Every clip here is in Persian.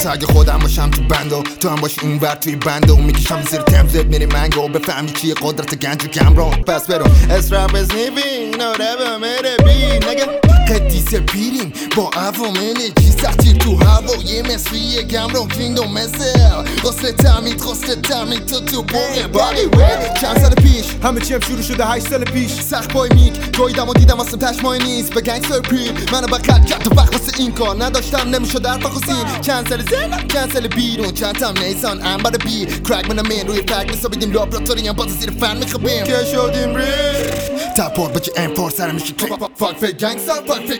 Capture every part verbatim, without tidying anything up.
حتی اگه خودم باشم تو بندو تو هم باشی اونور توی بندو میکشم زیر تمزت میری منگو بفهمی چیه قدرت گنج و کمرو پس برو اسراب از نیوین آره میره بی نگه قدیس پیریم با عوامل چی سختی تو هوای مصری گمرو کینگدوم مثل غسل تمید غسل تمید تو تو بوره بالی وی چند سال پیش همه چیم شروع شده هشت سال پیش سخت بای میک گویدم و دیدم واسم تشمای نیست به گنگستر پیر منو بقید کرد تو وقت واسه این کار نداشتم نمیشد در فخوسی چند سال زن چند سال بیرون چند تام نیسان انبر بی کرک من من روی فک نیسا بیدیم لابراتوری هم باز زیر فن میخوابیم که شدیم ری تپور بچه ام فور سرم میشه کلیپ فاک فیک گنگستر فاک فیک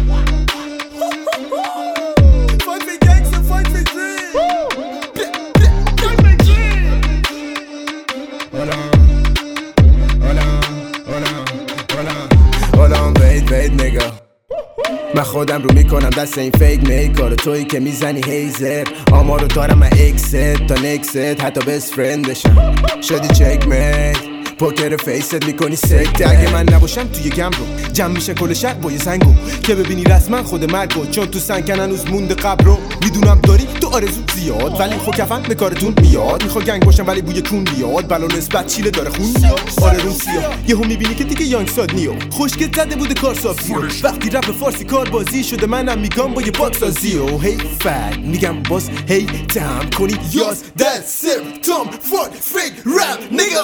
من خودم رو میکنم دست این فیک میک کار تویی که میزنی هیزر آمارو دارم من اکست تا نکست حتی بست فرندشم شدی چک میک پوکر فیست میکنی سکت اگه من نباشم توی گم رو جمع میشه کل شهر با یه زنگو که ببینی رسما خود مرگو چون تو سنگن هنوز مونده قبر رو میدونم داری تو آرزو زیاد ولی خو کفن به کارتون میاد میخوا گنگ باشم ولی بوی کون بیاد بلا نسبت چیله داره خون آره رون سیاه یهو میبینی که دیگه یانگ ساد نیو خوشگل زده بوده کار سابزیو وقتی رپ فارسی کار بازی شده منم میگم با یه پاکسازیو هی فک میگم باز هی تم کنی یاز دل سر تام فاک فیک رپ نیگا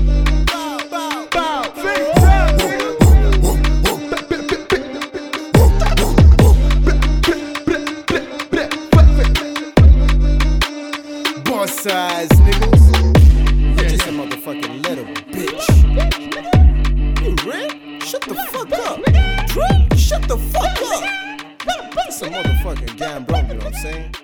size niggas. You're just a motherfucking little bitch. You real? Shut the fuck up. Shut the fuck up. That's a motherfucking gambler, you know what I'm saying?